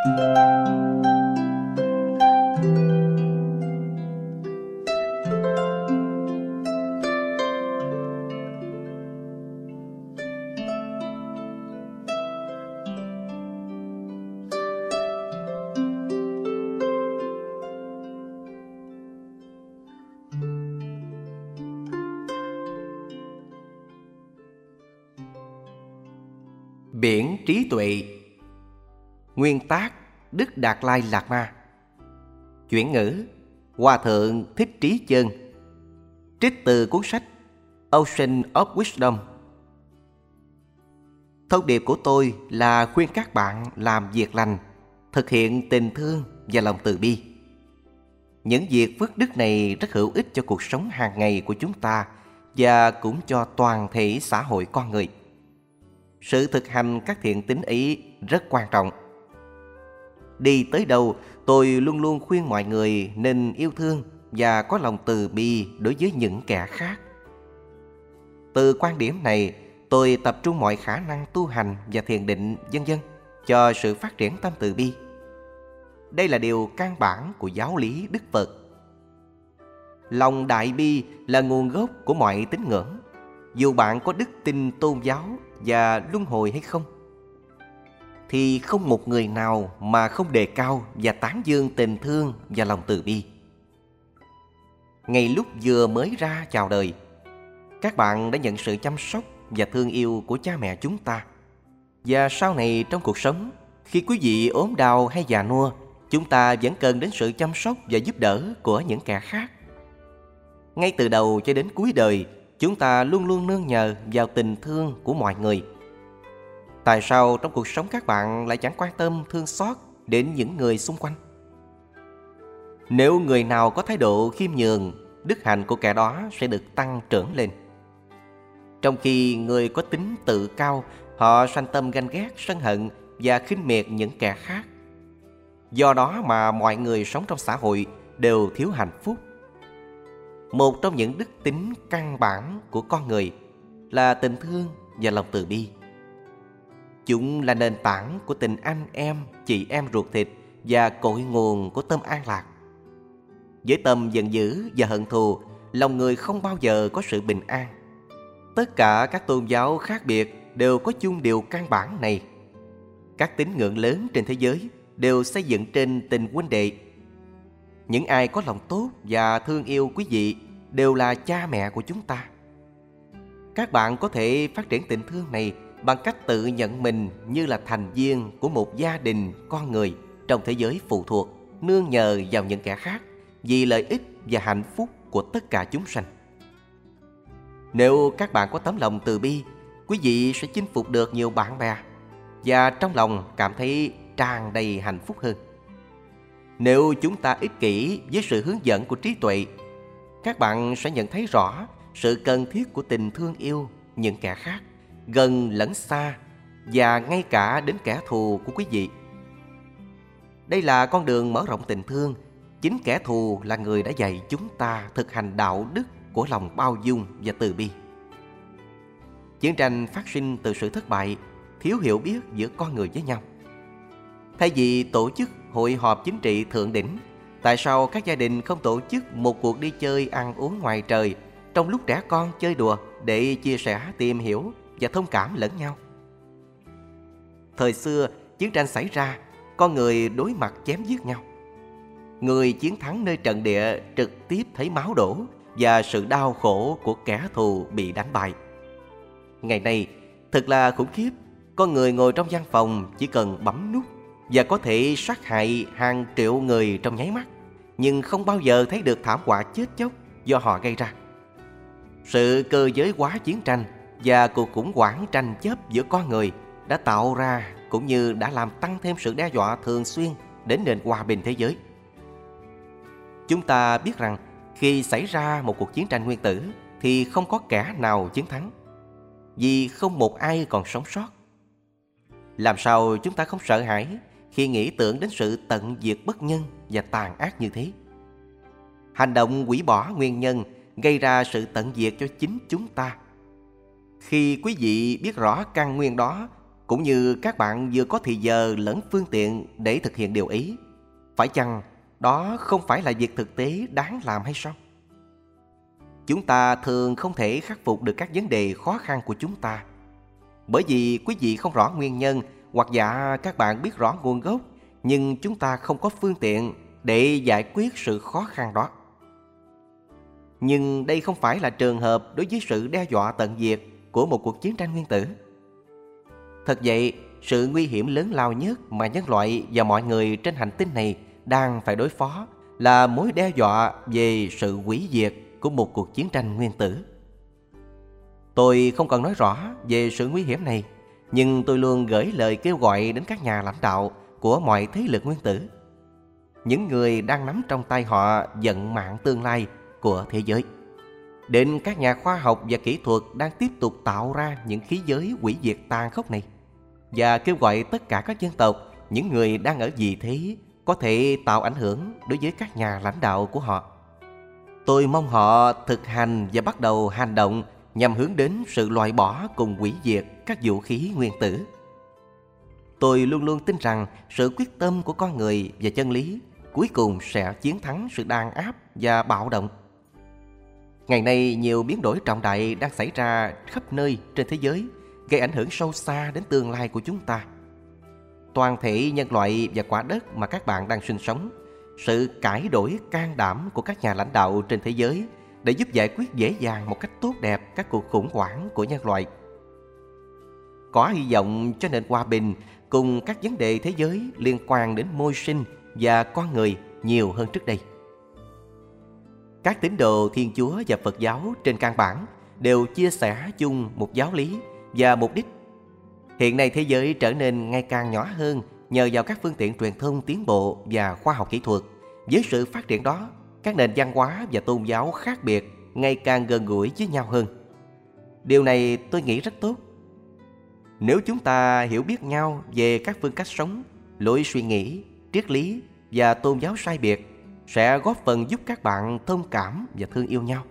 Biển trí tuệ. Nguyên tác Đức Đạt Lai Lạt Ma. Chuyển ngữ Hòa thượng Thích Trí Chơn. Trích từ cuốn sách Ocean of Wisdom. Thông điệp của tôi là khuyên các bạn làm việc lành, thực hiện tình thương và lòng từ bi. Những việc phước đức này rất hữu ích cho cuộc sống hàng ngày của chúng ta và cũng cho toàn thể xã hội con người. Sự thực hành các thiện tính ấy rất quan trọng. Đi tới đâu, tôi luôn luôn khuyên mọi người nên yêu thương và có lòng từ bi đối với những kẻ khác. Từ quan điểm này, tôi tập trung mọi khả năng tu hành và thiền định vân vân cho sự phát triển tâm từ bi. Đây là điều căn bản của giáo lý Đức Phật. Lòng đại bi là nguồn gốc của mọi tín ngưỡng, dù bạn có đức tin tôn giáo và luân hồi hay không, thì không một người nào mà không đề cao và tán dương tình thương và lòng từ bi. Ngay lúc vừa mới ra chào đời, các bạn đã nhận sự chăm sóc và thương yêu của cha mẹ chúng ta. Và sau này trong cuộc sống, khi quý vị ốm đau hay già nua, chúng ta vẫn cần đến sự chăm sóc và giúp đỡ của những kẻ khác. Ngay từ đầu cho đến cuối đời, chúng ta luôn luôn nương nhờ vào tình thương của mọi người. Tại sao trong cuộc sống các bạn lại chẳng quan tâm thương xót đến những người xung quanh? Nếu người nào có thái độ khiêm nhường, đức hạnh của kẻ đó sẽ được tăng trưởng lên. Trong khi người có tính tự cao, họ sanh tâm ganh ghét, sân hận và khinh miệt những kẻ khác. Do đó mà mọi người sống trong xã hội đều thiếu hạnh phúc. Một trong những đức tính căn bản của con người là tình thương và lòng từ bi. Chúng là nền tảng của tình anh em, chị em ruột thịt và cội nguồn của tâm an lạc. Với tâm giận dữ và hận thù, lòng người không bao giờ có sự bình an. Tất cả các tôn giáo khác biệt đều có chung điều căn bản này. Các tín ngưỡng lớn trên thế giới đều xây dựng trên tình huynh đệ. Những ai có lòng tốt và thương yêu quý vị đều là cha mẹ của chúng ta. Các bạn có thể phát triển tình thương này bằng cách tự nhận mình như là thành viên của một gia đình con người trong thế giới phụ thuộc, nương nhờ vào những kẻ khác vì lợi ích và hạnh phúc của tất cả chúng sanh. Nếu các bạn có tấm lòng từ bi, quý vị sẽ chinh phục được nhiều bạn bè và trong lòng cảm thấy tràn đầy hạnh phúc hơn. Nếu chúng ta ích kỷ với sự hướng dẫn của trí tuệ, các bạn sẽ nhận thấy rõ sự cần thiết của tình thương yêu những kẻ khác, gần lẫn xa, và ngay cả đến kẻ thù của quý vị. Đây là con đường mở rộng tình thương. Chính kẻ thù là người đã dạy chúng ta thực hành đạo đức của lòng bao dung và từ bi. Chiến tranh phát sinh từ sự thất bại, thiếu hiểu biết giữa con người với nhau. Thay vì tổ chức hội họp chính trị thượng đỉnh, tại sao các gia đình không tổ chức một cuộc đi chơi ăn uống ngoài trời trong lúc trẻ con chơi đùa để chia sẻ, tìm hiểu và thông cảm lẫn nhau? Thời xưa, chiến tranh xảy ra, con người đối mặt chém giết nhau. Người chiến thắng nơi trận địa trực tiếp thấy máu đổ và sự đau khổ của kẻ thù bị đánh bại. Ngày nay, thật là khủng khiếp. Con người ngồi trong văn phòng chỉ cần bấm nút và có thể sát hại hàng triệu người trong nháy mắt, nhưng không bao giờ thấy được thảm họa chết chóc do họ gây ra. Sự cơ giới hóa chiến tranh và cuộc khủng hoảng tranh chấp giữa con người đã tạo ra cũng như đã làm tăng thêm sự đe dọa thường xuyên đến nền hòa bình thế giới. Chúng ta biết rằng khi xảy ra một cuộc chiến tranh nguyên tử thì không có kẻ nào chiến thắng, vì không một ai còn sống sót. Làm sao chúng ta không sợ hãi khi nghĩ tưởng đến sự tận diệt bất nhân và tàn ác như thế? Hành động hủy bỏ nguyên nhân gây ra sự tận diệt cho chính chúng ta. Khi quý vị biết rõ căn nguyên đó cũng như các bạn vừa có thì giờ lẫn phương tiện để thực hiện điều ý. Phải chăng đó không phải là việc thực tế đáng làm hay sao? Chúng ta thường không thể khắc phục được các vấn đề khó khăn của chúng ta, bởi vì quý vị không rõ nguyên nhân, hoặc dạ các bạn biết rõ nguồn gốc, nhưng chúng ta không có phương tiện để giải quyết sự khó khăn đó. Nhưng đây không phải là trường hợp đối với sự đe dọa tận diệt của một cuộc chiến tranh nguyên tử. Thật vậy, sự nguy hiểm lớn lao nhất mà nhân loại và mọi người trên hành tinh này đang phải đối phó là mối đe dọa về sự hủy diệt của một cuộc chiến tranh nguyên tử. Tôi không cần nói rõ về sự nguy hiểm này, nhưng tôi luôn gửi lời kêu gọi đến các nhà lãnh đạo của mọi thế lực nguyên tử, những người đang nắm trong tay họ vận mạng tương lai của thế giới, đến các nhà khoa học và kỹ thuật đang tiếp tục tạo ra những khí giới hủy diệt tàn khốc này, và kêu gọi tất cả các dân tộc, những người đang ở vị thế có thể tạo ảnh hưởng đối với các nhà lãnh đạo của họ. Tôi mong họ thực hành và bắt đầu hành động nhằm hướng đến sự loại bỏ cùng hủy diệt các vũ khí nguyên tử. Tôi luôn luôn tin rằng sự quyết tâm của con người và chân lý cuối cùng sẽ chiến thắng sự đàn áp và bạo động. Ngày nay, nhiều biến đổi trọng đại đang xảy ra khắp nơi trên thế giới, gây ảnh hưởng sâu xa đến tương lai của chúng ta. Toàn thể nhân loại và quả đất mà các bạn đang sinh sống, sự cải đổi can đảm của các nhà lãnh đạo trên thế giới để giúp giải quyết dễ dàng một cách tốt đẹp các cuộc khủng hoảng của nhân loại. Có hy vọng cho nền hòa bình cùng các vấn đề thế giới liên quan đến môi sinh và con người nhiều hơn trước đây. Các tín đồ Thiên Chúa và Phật giáo trên căn bản đều chia sẻ chung một giáo lý và mục đích. Hiện nay thế giới trở nên ngày càng nhỏ hơn nhờ vào các phương tiện truyền thông tiến bộ và khoa học kỹ thuật. Với sự phát triển đó, các nền văn hóa và tôn giáo khác biệt ngày càng gần gũi với nhau hơn. Điều này tôi nghĩ rất tốt. Nếu chúng ta hiểu biết nhau về các phương cách sống, lối suy nghĩ, triết lý và tôn giáo sai biệt, sẽ góp phần giúp các bạn thông cảm và thương yêu nhau.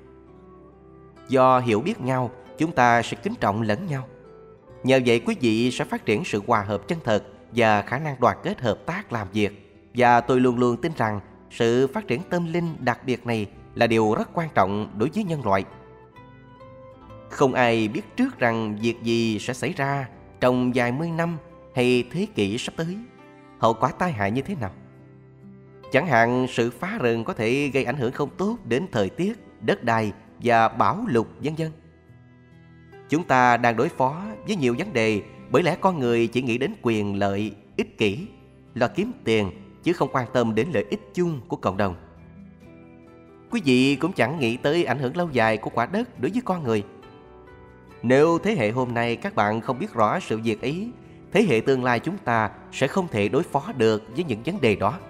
Do hiểu biết nhau, chúng ta sẽ kính trọng lẫn nhau. Nhờ vậy quý vị sẽ phát triển sự hòa hợp chân thật và khả năng đoàn kết hợp tác làm việc. Và tôi luôn luôn tin rằng sự phát triển tâm linh đặc biệt này là điều rất quan trọng đối với nhân loại. Không ai biết trước rằng việc gì sẽ xảy ra trong vài mươi năm hay thế kỷ sắp tới, hậu quả tai hại như thế nào. Chẳng hạn sự phá rừng có thể gây ảnh hưởng không tốt đến thời tiết, đất đai và bão lụt vân vân. Chúng ta đang đối phó với nhiều vấn đề bởi lẽ con người chỉ nghĩ đến quyền lợi, ích kỷ, lo kiếm tiền chứ không quan tâm đến lợi ích chung của cộng đồng. Quý vị cũng chẳng nghĩ tới ảnh hưởng lâu dài của quả đất đối với con người. Nếu thế hệ hôm nay các bạn không biết rõ sự việc ấy, thế hệ tương lai chúng ta sẽ không thể đối phó được với những vấn đề đó.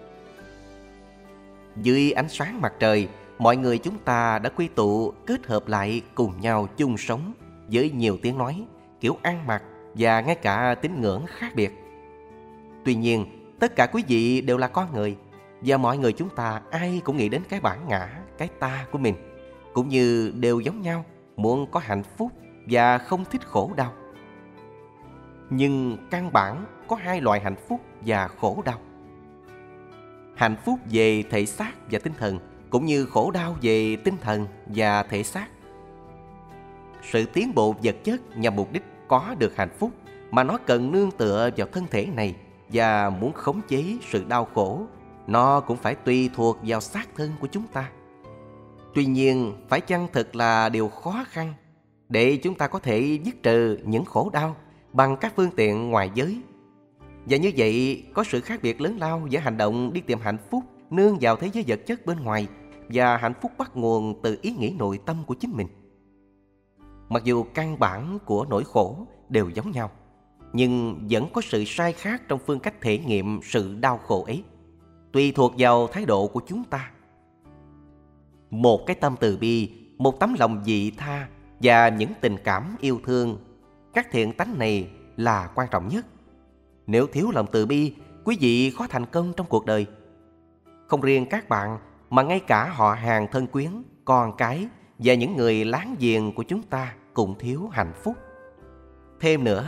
Dưới ánh sáng mặt trời, mọi người chúng ta đã quy tụ kết hợp lại cùng nhau chung sống với nhiều tiếng nói, kiểu ăn mặc và ngay cả tín ngưỡng khác biệt. Tuy nhiên, tất cả quý vị đều là con người, và mọi người chúng ta ai cũng nghĩ đến cái bản ngã, cái ta của mình, cũng như đều giống nhau, muốn có hạnh phúc và không thích khổ đau. Nhưng căn bản có hai loại hạnh phúc và khổ đau. Hạnh phúc về thể xác và tinh thần, cũng như khổ đau về tinh thần và thể xác. Sự tiến bộ vật chất nhằm mục đích có được hạnh phúc mà nó cần nương tựa vào thân thể này, và muốn khống chế sự đau khổ, nó cũng phải tùy thuộc vào xác thân của chúng ta. Tuy nhiên, phải chăng thật là điều khó khăn để chúng ta có thể dứt trừ những khổ đau bằng các phương tiện ngoài giới? Và như vậy, có sự khác biệt lớn lao giữa hành động đi tìm hạnh phúc nương vào thế giới vật chất bên ngoài và hạnh phúc bắt nguồn từ ý nghĩ nội tâm của chính mình. Mặc dù căn bản của nỗi khổ đều giống nhau, nhưng vẫn có sự sai khác trong phương cách thể nghiệm sự đau khổ ấy, tùy thuộc vào thái độ của chúng ta. Một cái tâm từ bi, một tấm lòng vị tha và những tình cảm yêu thương, các thiện tánh này là quan trọng nhất. Nếu thiếu lòng từ bi, quý vị khó thành công trong cuộc đời. Không riêng các bạn, mà ngay cả họ hàng thân quyến, con cái và những người láng giềng của chúng ta cũng thiếu hạnh phúc. Thêm nữa,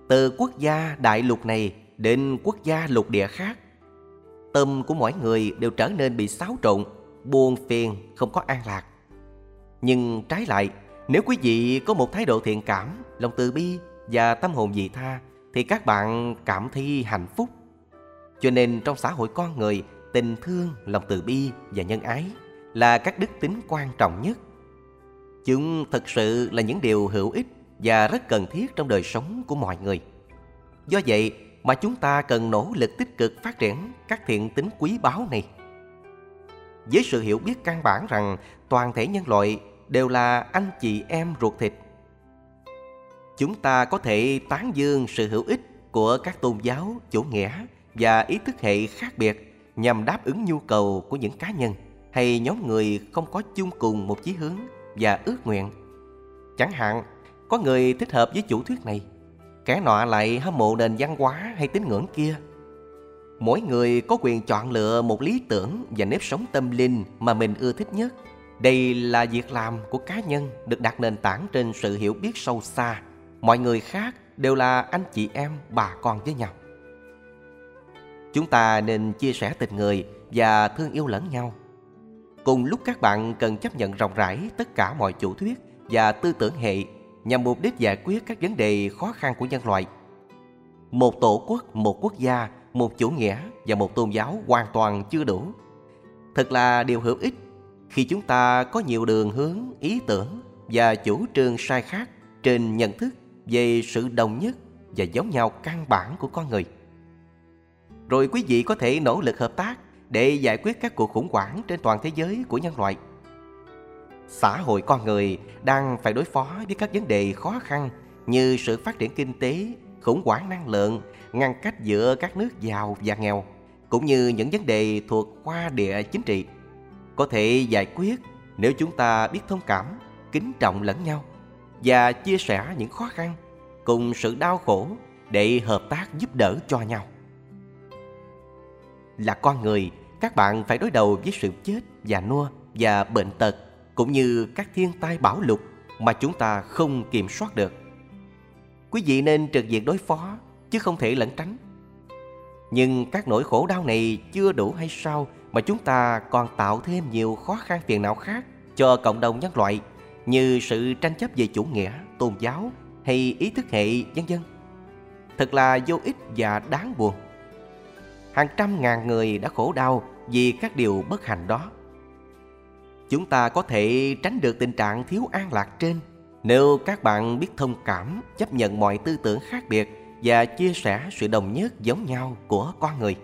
Từ quốc gia đại lục này đến quốc gia lục địa khác, tâm của mỗi người đều trở nên bị xáo trộn, buồn phiền, không có an lạc. Nhưng trái lại, nếu quý vị có một thái độ thiện cảm, lòng từ bi và tâm hồn vị tha, thì các bạn cảm thấy hạnh phúc. Cho nên trong xã hội con người, tình thương, lòng từ bi và nhân ái là các đức tính quan trọng nhất. Chúng thực sự là những điều hữu ích và rất cần thiết trong đời sống của mọi người. Do vậy mà chúng ta cần nỗ lực tích cực phát triển các thiện tính quý báu này. Với sự hiểu biết căn bản rằng toàn thể nhân loại đều là anh chị em ruột thịt, chúng ta có thể tán dương sự hữu ích của các tôn giáo, chủ nghĩa và ý thức hệ khác biệt nhằm đáp ứng nhu cầu của những cá nhân hay nhóm người không có chung cùng một chí hướng và ước nguyện. Chẳng hạn, có người thích hợp với chủ thuyết này, kẻ nọ lại hâm mộ nền văn hóa hay tín ngưỡng kia. Mỗi người có quyền chọn lựa một lý tưởng và nếp sống tâm linh mà mình ưa thích nhất. Đây là việc làm của cá nhân được đặt nền tảng trên sự hiểu biết sâu xa. Mọi người khác đều là anh chị em, bà con với nhau. Chúng ta nên chia sẻ tình người và thương yêu lẫn nhau. Cùng lúc các bạn cần chấp nhận rộng rãi tất cả mọi chủ thuyết và tư tưởng hệ nhằm mục đích giải quyết các vấn đề khó khăn của nhân loại. Một tổ quốc, một quốc gia, một chủ nghĩa và một tôn giáo hoàn toàn chưa đủ. Thật là điều hữu ích khi chúng ta có nhiều đường hướng, ý tưởng và chủ trương sai khác trên nhận thức về sự đồng nhất và giống nhau căn bản của con người. Rồi quý vị có thể nỗ lực hợp tác để giải quyết các cuộc khủng hoảng trên toàn thế giới của nhân loại. Xã hội con người đang phải đối phó với các vấn đề khó khăn như sự phát triển kinh tế, khủng hoảng năng lượng, ngăn cách giữa các nước giàu và nghèo, cũng như những vấn đề thuộc khoa địa chính trị. Có thể giải quyết nếu chúng ta biết thông cảm, kính trọng lẫn nhau và chia sẻ những khó khăn cùng sự đau khổ để hợp tác giúp đỡ cho nhau. Là con người, các bạn phải đối đầu với sự chết, già nua và bệnh tật, cũng như các thiên tai bão lụt mà chúng ta không kiểm soát được. Quý vị nên trực diện đối phó, chứ không thể lẩn tránh. Nhưng các nỗi khổ đau này chưa đủ hay sao mà chúng ta còn tạo thêm nhiều khó khăn phiền não khác cho cộng đồng nhân loại, như sự tranh chấp về chủ nghĩa, tôn giáo hay ý thức hệ, vân vân. Thật là vô ích và đáng buồn. Hàng trăm ngàn người đã khổ đau vì các điều bất hạnh đó. Chúng ta có thể tránh được tình trạng thiếu an lạc trên nếu các bạn biết thông cảm, chấp nhận mọi tư tưởng khác biệt và chia sẻ sự đồng nhất giống nhau của con người.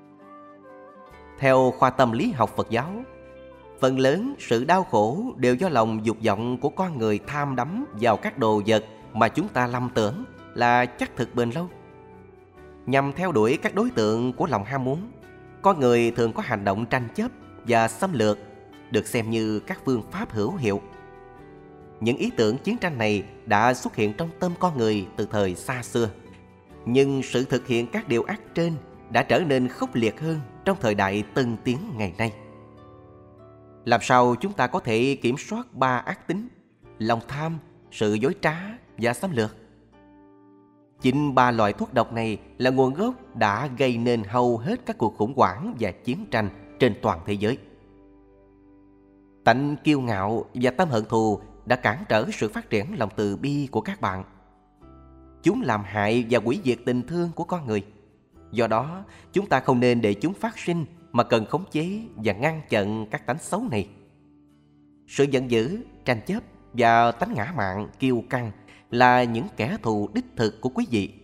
Theo khoa tâm lý học Phật giáo, phần lớn sự đau khổ đều do lòng dục vọng của con người tham đắm vào các đồ vật mà chúng ta lầm tưởng là chắc thực bền lâu. Nhằm theo đuổi các đối tượng của lòng ham muốn, con người thường có hành động tranh chấp và xâm lược, được xem như các phương pháp hữu hiệu. Những ý tưởng chiến tranh này đã xuất hiện trong tâm con người từ thời xa xưa. Nhưng sự thực hiện các điều ác trên đã trở nên khốc liệt hơn trong thời đại tân tiến ngày nay. Làm sao chúng ta có thể kiểm soát ba ác tính: lòng tham, sự dối trá và xâm lược? Chính ba loại thuốc độc này là nguồn gốc đã gây nên hầu hết các cuộc khủng hoảng và chiến tranh trên toàn thế giới. Tánh kiêu ngạo và tâm hận thù đã cản trở sự phát triển lòng từ bi của các bạn. Chúng làm hại và hủy diệt tình thương của con người. Do đó, chúng ta không nên để chúng phát sinh mà cần khống chế và ngăn chặn các tánh xấu này. Sự giận dữ, tranh chấp và tánh ngã mạn, kiêu căng là những kẻ thù đích thực của quý vị.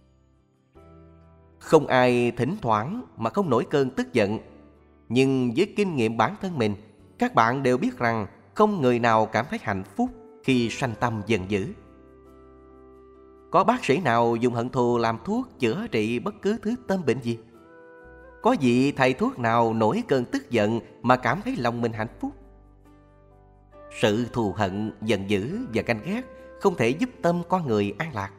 Không ai thỉnh thoảng mà không nổi cơn tức giận. Nhưng với kinh nghiệm bản thân mình, các bạn đều biết rằng không người nào cảm thấy hạnh phúc khi sanh tâm giận dữ. Có bác sĩ nào dùng hận thù làm thuốc chữa trị bất cứ thứ tâm bệnh gì? Có vị thầy thuốc nào nổi cơn tức giận mà cảm thấy lòng mình hạnh phúc? Sự thù hận, giận dữ và ganh ghét không thể giúp tâm con người an lạc.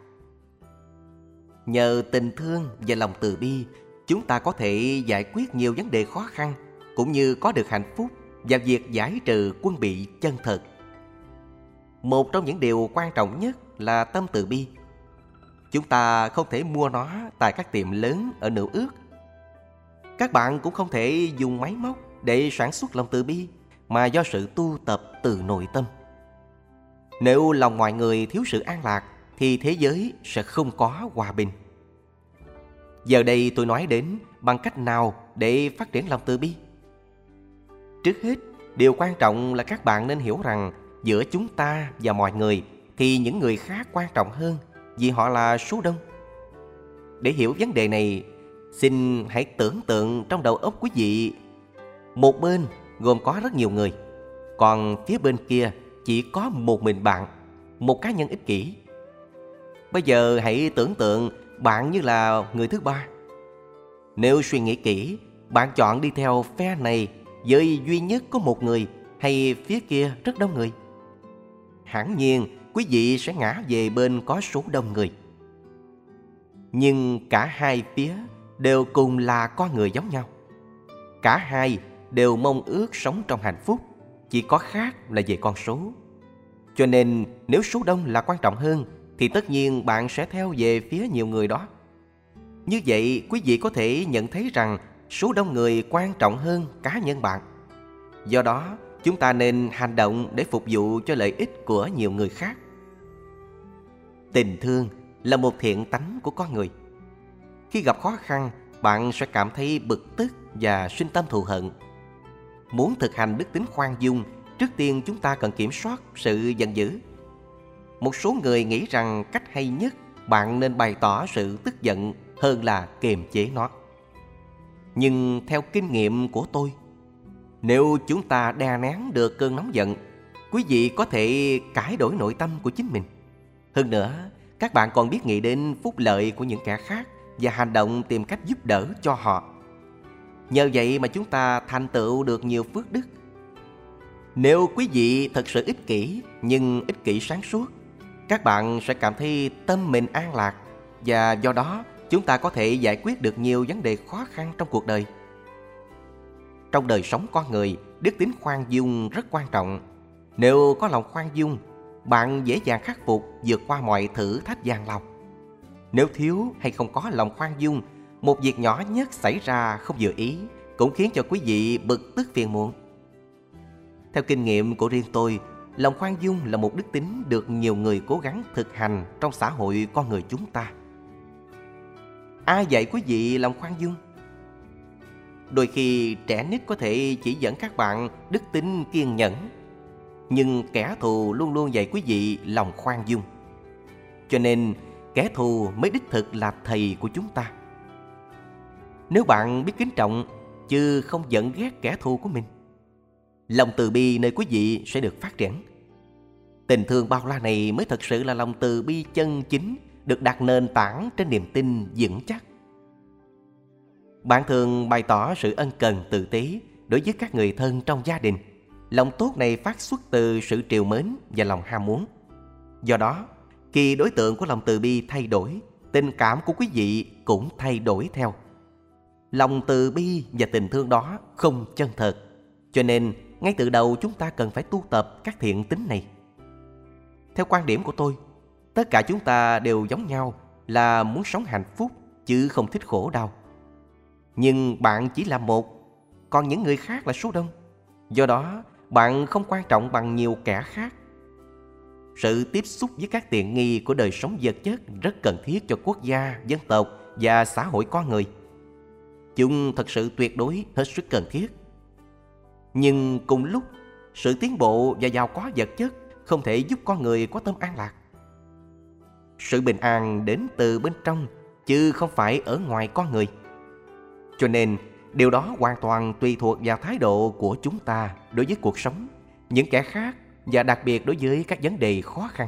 Nhờ tình thương và lòng từ bi, chúng ta có thể giải quyết nhiều vấn đề khó khăn, cũng như có được hạnh phúc và việc giải trừ quân bị chân thật. Một trong những điều quan trọng nhất là tâm từ bi. Chúng ta không thể mua nó tại các tiệm lớn ở Nữ Ước. Các bạn cũng không thể dùng máy móc để sản xuất lòng từ bi, mà do sự tu tập từ nội tâm. Nếu lòng mọi người thiếu sự an lạc thì thế giới sẽ không có hòa bình. Giờ đây tôi nói đến bằng cách nào để phát triển lòng từ bi. Trước hết, điều quan trọng là các bạn nên hiểu rằng giữa chúng ta và mọi người thì những người khác quan trọng hơn, vì họ là số đông. Để hiểu vấn đề này, xin hãy tưởng tượng trong đầu óc quý vị, một bên gồm có rất nhiều người, còn phía bên kia chỉ có một mình bạn, một cá nhân ích kỷ. Bây giờ hãy tưởng tượng bạn như là người thứ ba. Nếu suy nghĩ kỹ, bạn chọn đi theo phe này với duy nhất có một người, hay phía kia rất đông người? Hẳn nhiên quý vị sẽ ngã về bên có số đông người. Nhưng cả hai phía đều cùng là con người giống nhau. Cả hai đều mong ước sống trong hạnh phúc, chỉ có khác là về con số. Cho nên nếu số đông là quan trọng hơn thì tất nhiên bạn sẽ theo về phía nhiều người đó. Như vậy quý vị có thể nhận thấy rằng số đông người quan trọng hơn cá nhân bạn. Do đó chúng ta nên hành động để phục vụ cho lợi ích của nhiều người khác. Tình thương là một thiện tánh của con người. Khi gặp khó khăn, bạn sẽ cảm thấy bực tức và sinh tâm thù hận. Muốn thực hành đức tính khoan dung, trước tiên chúng ta cần kiểm soát sự giận dữ. Một số người nghĩ rằng cách hay nhất bạn nên bày tỏ sự tức giận hơn là kiềm chế nó. Nhưng theo kinh nghiệm của tôi, nếu chúng ta đè nén được cơn nóng giận, quý vị có thể cải đổi nội tâm của chính mình. Hơn nữa, các bạn còn biết nghĩ đến phúc lợi của những kẻ khác và hành động tìm cách giúp đỡ cho họ. Nhờ vậy mà chúng ta thành tựu được nhiều phước đức. Nếu quý vị thật sự ích kỷ, nhưng ích kỷ sáng suốt, các bạn sẽ cảm thấy tâm mình an lạc, và do đó chúng ta có thể giải quyết được nhiều vấn đề khó khăn trong cuộc đời. Trong đời sống con người, đức tính khoan dung rất quan trọng. Nếu có lòng khoan dung, bạn dễ dàng khắc phục vượt qua mọi thử thách gian lao. Nếu thiếu hay không có lòng khoan dung, một việc nhỏ nhất xảy ra không vừa ý cũng khiến cho quý vị bực tức phiền muộn. Theo kinh nghiệm của riêng tôi, lòng khoan dung là một đức tính được nhiều người cố gắng thực hành trong xã hội con người chúng ta. Ai dạy quý vị lòng khoan dung? Đôi khi trẻ nít có thể chỉ dẫn các bạn đức tính kiên nhẫn, nhưng kẻ thù luôn luôn dạy quý vị lòng khoan dung. Cho nên kẻ thù mới đích thực là thầy của chúng ta. Nếu bạn biết kính trọng chứ không giận ghét kẻ thù của mình, lòng từ bi nơi quý vị sẽ được phát triển. Tình thương bao la này mới thật sự là lòng từ bi chân chính, được đặt nền tảng trên niềm tin vững chắc. Bạn thường bày tỏ sự ân cần tử tế đối với các người thân trong gia đình. Lòng tốt này phát xuất từ sự trìu mến và lòng ham muốn. Do đó, khi đối tượng của lòng từ bi thay đổi, tình cảm của quý vị cũng thay đổi theo. Lòng từ bi và tình thương đó không chân thật. Cho nên, ngay từ đầu chúng ta cần phải tu tập các thiện tính này. Theo quan điểm của tôi, tất cả chúng ta đều giống nhau là muốn sống hạnh phúc chứ không thích khổ đau. Nhưng bạn chỉ là một, còn những người khác là số đông. Do đó, bạn không quan trọng bằng nhiều kẻ khác. Sự tiếp xúc với các tiện nghi của đời sống vật chất rất cần thiết cho quốc gia, dân tộc và xã hội con người. Chúng thật sự tuyệt đối hết sức cần thiết. Nhưng cùng lúc, sự tiến bộ và giàu có vật chất không thể giúp con người có tâm an lạc. Sự bình an đến từ bên trong, chứ không phải ở ngoài con người. Cho nên, điều đó hoàn toàn tùy thuộc vào thái độ của chúng ta đối với cuộc sống, những kẻ khác và đặc biệt đối với các vấn đề khó khăn.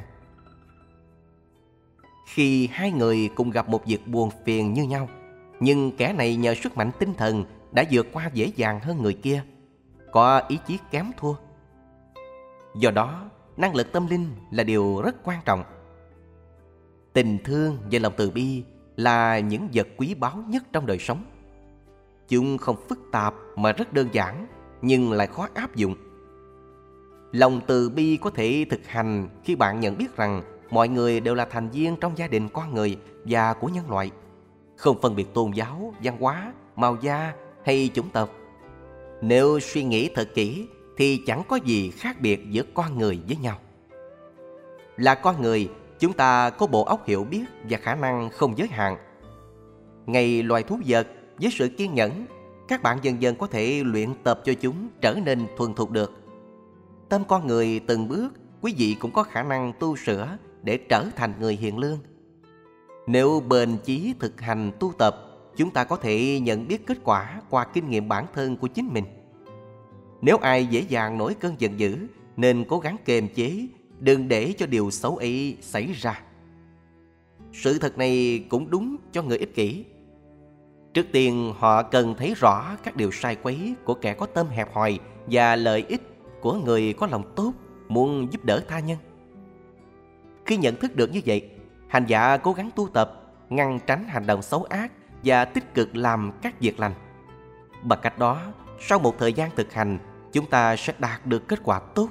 Khi hai người cùng gặp một việc buồn phiền như nhau, nhưng kẻ này nhờ sức mạnh tinh thần đã vượt qua dễ dàng hơn người kia, có ý chí kém thua. Do đó, năng lực tâm linh là điều rất quan trọng. Tình thương và lòng từ bi là những vật quý báu nhất trong đời sống. Chúng không phức tạp mà rất đơn giản, nhưng lại khó áp dụng. Lòng từ bi có thể thực hành khi bạn nhận biết rằng mọi người đều là thành viên trong gia đình con người và của nhân loại, không phân biệt tôn giáo, văn hóa, màu da hay chủng tộc. Nếu suy nghĩ thật kỹ thì chẳng có gì khác biệt giữa con người với nhau. Là con người, chúng ta có bộ óc hiểu biết và khả năng không giới hạn. Ngay loài thú vật, với sự kiên nhẫn, các bạn dần dần có thể luyện tập cho chúng trở nên thuần thục được. Tâm con người từng bước, quý vị cũng có khả năng tu sửa để trở thành người hiền lương. Nếu bền chí thực hành tu tập, chúng ta có thể nhận biết kết quả qua kinh nghiệm bản thân của chính mình. Nếu ai dễ dàng nổi cơn giận dữ, nên cố gắng kiềm chế, đừng để cho điều xấu ấy xảy ra. Sự thật này cũng đúng cho người ích kỷ. Trước tiên, họ cần thấy rõ các điều sai quấy của kẻ có tâm hẹp hòi và lợi ích của người có lòng tốt, muốn giúp đỡ tha nhân. Khi nhận thức được như vậy, hành giả cố gắng tu tập, ngăn tránh hành động xấu ác và tích cực làm các việc lành. Bằng cách đó, sau một thời gian thực hành, chúng ta sẽ đạt được kết quả tốt.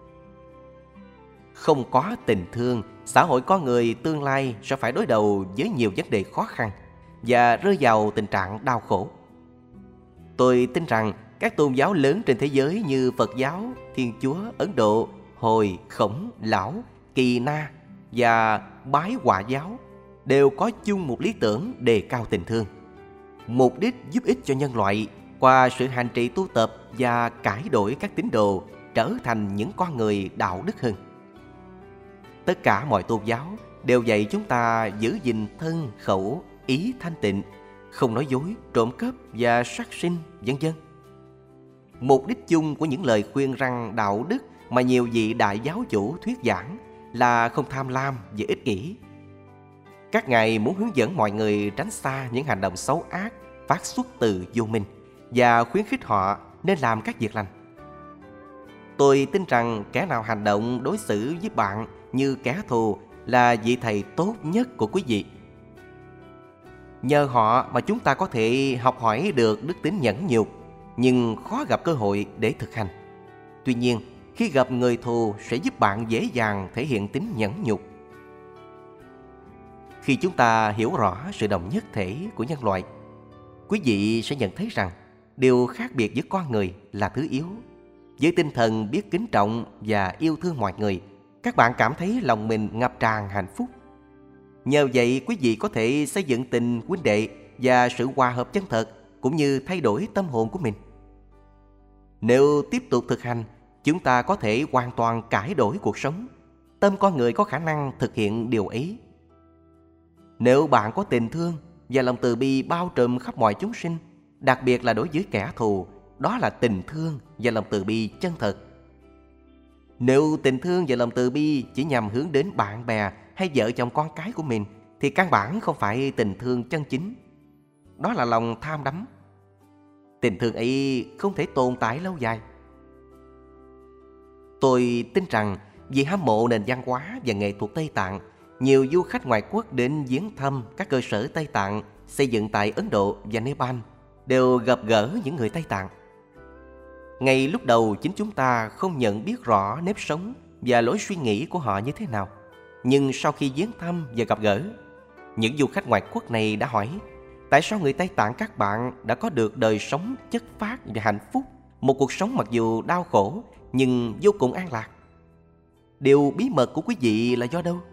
Không có tình thương, xã hội con người tương lai sẽ phải đối đầu với nhiều vấn đề khó khăn và rơi vào tình trạng đau khổ. Tôi tin rằng các tôn giáo lớn trên thế giới như Phật giáo, Thiên Chúa, Ấn Độ, Hồi, Khổng, Lão, Kỳ Na và Bái Hỏa giáo đều có chung một lý tưởng đề cao tình thương. Mục đích giúp ích cho nhân loại qua sự hành trì tu tập và cải đổi các tín đồ trở thành những con người đạo đức hơn. Tất cả mọi tôn giáo đều dạy chúng ta giữ gìn thân, khẩu, ý thanh tịnh, không nói dối, trộm cắp và sát sinh, vân vân. Mục đích chung của những lời khuyên răn đạo đức mà nhiều vị đại giáo chủ thuyết giảng là không tham lam và ích kỷ. Các ngài muốn hướng dẫn mọi người tránh xa những hành động xấu ác phát xuất từ vô minh và khuyến khích họ nên làm các việc lành. Tôi tin rằng kẻ nào hành động đối xử với bạn như kẻ thù là vị thầy tốt nhất của quý vị. Nhờ họ mà chúng ta có thể học hỏi được đức tính nhẫn nhục, nhưng khó gặp cơ hội để thực hành. Tuy nhiên, khi gặp người thù sẽ giúp bạn dễ dàng thể hiện tính nhẫn nhục. Khi chúng ta hiểu rõ sự đồng nhất thể của nhân loại, quý vị sẽ nhận thấy rằng điều khác biệt giữa con người là thứ yếu. Với tinh thần biết kính trọng và yêu thương mọi người, các bạn cảm thấy lòng mình ngập tràn hạnh phúc. Nhờ vậy, quý vị có thể xây dựng tình huynh đệ và sự hòa hợp chân thật, cũng như thay đổi tâm hồn của mình. Nếu tiếp tục thực hành, chúng ta có thể hoàn toàn cải đổi cuộc sống. Tâm con người có khả năng thực hiện điều ấy. Nếu bạn có tình thương và lòng từ bi bao trùm khắp mọi chúng sinh, đặc biệt là đối với kẻ thù, đó là tình thương và lòng từ bi chân thật. Nếu tình thương và lòng từ bi chỉ nhằm hướng đến bạn bè hay vợ chồng con cái của mình, thì căn bản không phải tình thương chân chính. Đó là lòng tham đắm. Tình thương ấy không thể tồn tại lâu dài. Tôi tin rằng vì hâm mộ nền văn hóa và nghệ thuật Tây Tạng, nhiều du khách ngoại quốc đến viếng thăm các cơ sở Tây Tạng xây dựng tại Ấn Độ và Nepal đều gặp gỡ những người Tây Tạng. Ngay lúc đầu, chính chúng ta không nhận biết rõ nếp sống và lối suy nghĩ của họ như thế nào. Nhưng sau khi viếng thăm và gặp gỡ, những du khách ngoại quốc này đã hỏi: tại sao người Tây Tạng các bạn đã có được đời sống chất phác và hạnh phúc, một cuộc sống mặc dù đau khổ nhưng vô cùng an lạc? Điều bí mật của quý vị là do đâu?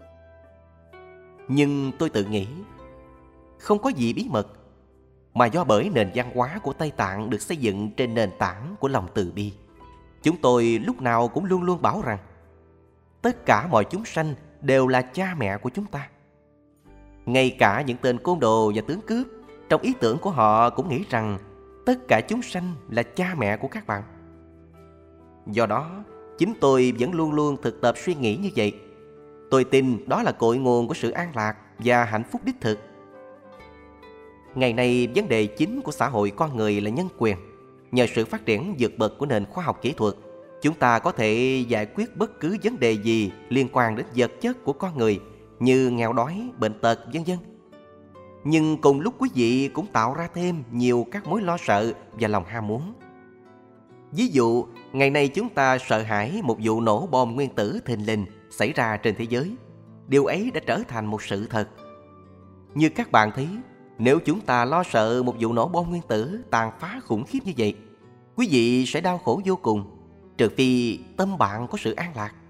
Nhưng tôi tự nghĩ không có gì bí mật, mà do bởi nền văn hóa của Tây Tạng được xây dựng trên nền tảng của lòng từ bi. Chúng tôi lúc nào cũng luôn luôn bảo rằng tất cả mọi chúng sanh đều là cha mẹ của chúng ta. Ngay cả những tên côn đồ và tướng cướp, trong ý tưởng của họ cũng nghĩ rằng tất cả chúng sanh là cha mẹ của các bạn. Do đó, chính tôi vẫn luôn luôn thực tập suy nghĩ như vậy. Tôi tin đó là cội nguồn của sự an lạc và hạnh phúc đích thực. Ngày nay, vấn đề chính của xã hội con người là nhân quyền. Nhờ sự phát triển vượt bậc của nền khoa học kỹ thuật, chúng ta có thể giải quyết bất cứ vấn đề gì liên quan đến vật chất của con người, như nghèo đói, bệnh tật, vân vân. Nhưng cùng lúc quý vị cũng tạo ra thêm nhiều các mối lo sợ và lòng ham muốn. Ví dụ, ngày nay chúng ta sợ hãi một vụ nổ bom nguyên tử thình lình xảy ra trên thế giới. điều ấy đã trở thành một sự thật. Như các bạn thấy, nếu chúng ta lo sợ một vụ nổ bom nguyên tử tàn phá khủng khiếp như vậy, quý vị sẽ đau khổ vô cùng, trừ phi tâm bạn có sự an lạc.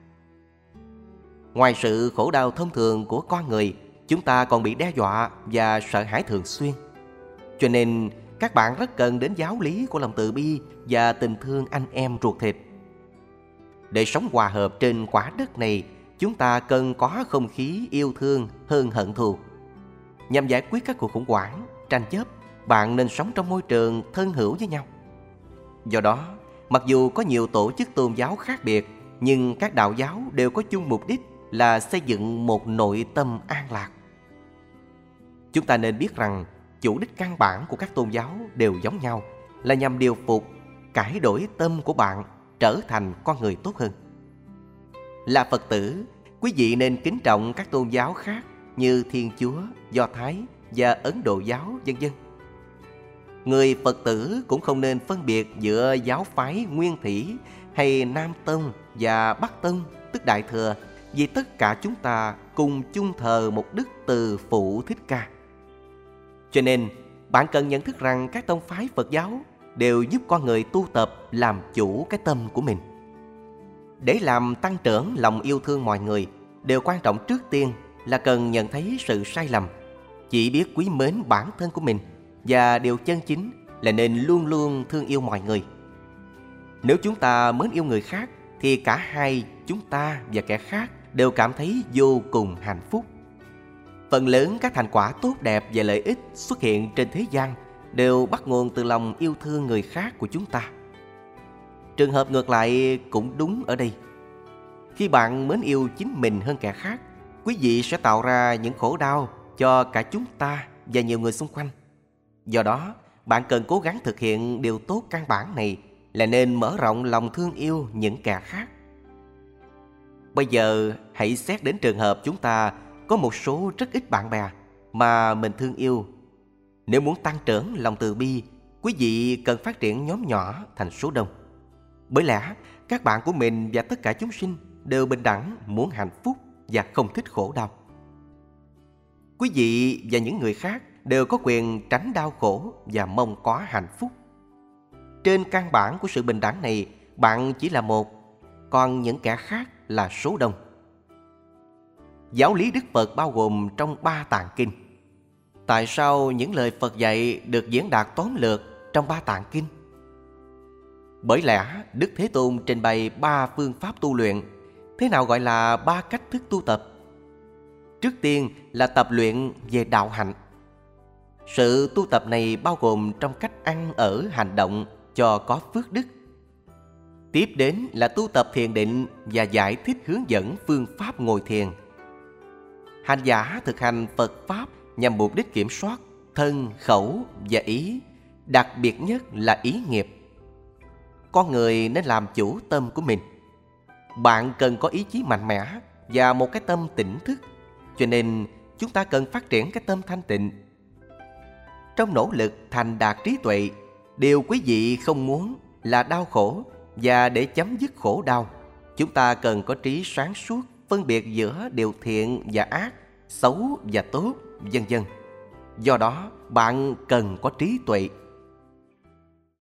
Ngoài sự khổ đau thông thường của con người, chúng ta còn bị đe dọa và sợ hãi thường xuyên. Cho nên các bạn rất cần đến giáo lý của lòng từ bi và tình thương anh em ruột thịt. Để sống hòa hợp trên quả đất này, chúng ta cần có không khí yêu thương hơn hận thù. Nhằm giải quyết các cuộc khủng hoảng, tranh chấp, bạn nên sống trong môi trường thân hữu với nhau. Do đó, mặc dù có nhiều tổ chức tôn giáo khác biệt, nhưng các đạo giáo đều có chung mục đích là xây dựng một nội tâm an lạc. Chúng ta nên biết rằng chủ đích căn bản của các tôn giáo đều giống nhau, là nhằm điều phục, cải đổi tâm của bạn trở thành con người tốt hơn. Là Phật tử, quý vị nên kính trọng các tôn giáo khác như Thiên Chúa, Do Thái và Ấn Độ giáo, vân vân. Người Phật tử cũng không nên phân biệt giữa giáo phái Nguyên Thủy hay Nam Tông và Bắc Tông, tức Đại Thừa, vì tất cả chúng ta cùng chung thờ một Đức Từ Phụ Thích Ca. Cho nên, bạn cần nhận thức rằng các tông phái Phật giáo đều giúp con người tu tập làm chủ cái tâm của mình. Để làm tăng trưởng lòng yêu thương mọi người, điều quan trọng trước tiên là cần nhận thấy sự sai lầm, chỉ biết quý mến bản thân của mình, và điều chân chính là nên luôn luôn thương yêu mọi người. Nếu chúng ta mến yêu người khác thì cả hai chúng ta và kẻ khác đều cảm thấy vô cùng hạnh phúc. Phần lớn các thành quả tốt đẹp và lợi ích xuất hiện trên thế gian đều bắt nguồn từ lòng yêu thương người khác của chúng ta. Trường hợp ngược lại cũng đúng ở đây. Khi bạn mến yêu chính mình hơn kẻ khác, quý vị sẽ tạo ra những khổ đau cho cả chúng ta và nhiều người xung quanh. Do đó, bạn cần cố gắng thực hiện điều tốt căn bản này, là nên mở rộng lòng thương yêu những kẻ khác. Bây giờ hãy xét đến trường hợp chúng ta có một số rất ít bạn bè mà mình thương yêu. Nếu muốn tăng trưởng lòng từ bi, quý vị cần phát triển nhóm nhỏ thành số đông. Bởi lẽ các bạn của mình và tất cả chúng sinh đều bình đẳng, muốn hạnh phúc và không thích khổ đau. Quý vị và những người khác đều có quyền tránh đau khổ và mong có hạnh phúc. Trên căn bản của sự bình đẳng này, bạn chỉ là một, còn những kẻ khác là số đông. Giáo lý Đức Phật bao gồm trong 3 tạng kinh. Tại sao những lời Phật dạy được diễn đạt tóm lược trong 3 tạng kinh? Bởi lẽ Đức Thế Tôn trình bày 3 phương pháp tu luyện. Thế nào gọi là 3 cách thức tu tập? Trước tiên là tập luyện về đạo hạnh. Sự tu tập này bao gồm trong cách ăn ở hành động cho có phước đức. Tiếp đến là tu tập thiền định và giải thích hướng dẫn phương pháp ngồi thiền. Hành giả thực hành Phật Pháp nhằm mục đích kiểm soát thân, khẩu và ý, đặc biệt nhất là ý nghiệp. Con người nên làm chủ tâm của mình. Bạn cần có ý chí mạnh mẽ và một cái tâm tỉnh thức, cho nên chúng ta cần phát triển cái tâm thanh tịnh. Trong nỗ lực thành đạt trí tuệ, điều quý vị không muốn là đau khổ, và để chấm dứt khổ đau, chúng ta cần có trí sáng suốt, phân biệt giữa điều thiện và ác, xấu và tốt, vân vân. Do đó, bạn cần có trí tuệ.